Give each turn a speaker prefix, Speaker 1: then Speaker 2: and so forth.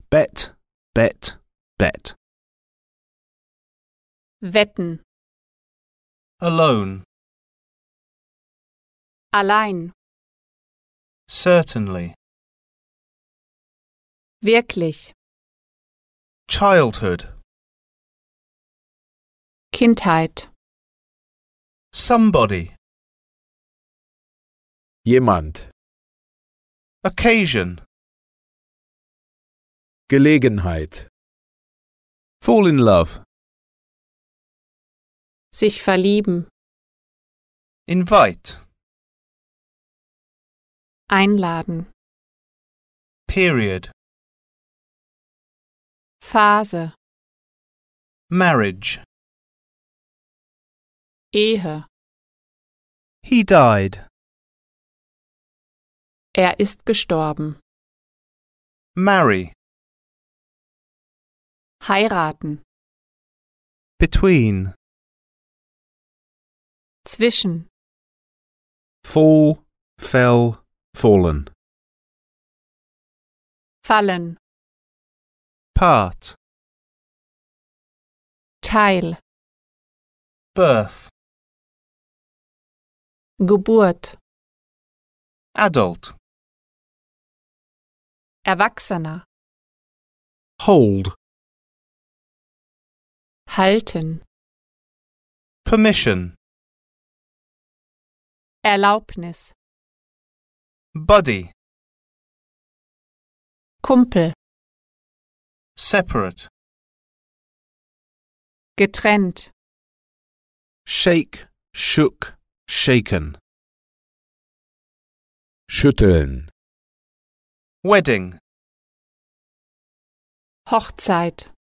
Speaker 1: Bet, bet, bet.
Speaker 2: Wetten.
Speaker 3: Alone.
Speaker 2: Allein.
Speaker 3: Certainly.
Speaker 2: Wirklich.
Speaker 3: Childhood.
Speaker 2: Kindheit.
Speaker 3: Somebody.
Speaker 4: Jemand.
Speaker 3: Occasion.
Speaker 4: Gelegenheit.
Speaker 1: Fall in love.
Speaker 2: Sich verlieben.
Speaker 3: Invite.
Speaker 2: Einladen.
Speaker 3: Period.
Speaker 2: Phase.
Speaker 3: Marriage.
Speaker 2: Ehe.
Speaker 3: He died.
Speaker 2: Er ist gestorben.
Speaker 3: Marry.
Speaker 2: Heiraten.
Speaker 3: Between.
Speaker 2: Zwischen.
Speaker 1: Fall, fell, fallen.
Speaker 2: Fallen.
Speaker 3: Part.
Speaker 2: Teil.
Speaker 3: Birth.
Speaker 2: Geburt.
Speaker 3: Adult.
Speaker 2: Erwachsener.
Speaker 1: Hold.
Speaker 2: Halten.
Speaker 3: Permission.
Speaker 2: Erlaubnis.
Speaker 3: Buddy.
Speaker 2: Kumpel.
Speaker 3: Separate.
Speaker 2: Getrennt.
Speaker 1: Shake, shook, shaken.
Speaker 4: Schütteln.
Speaker 3: Wedding.
Speaker 2: Hochzeit.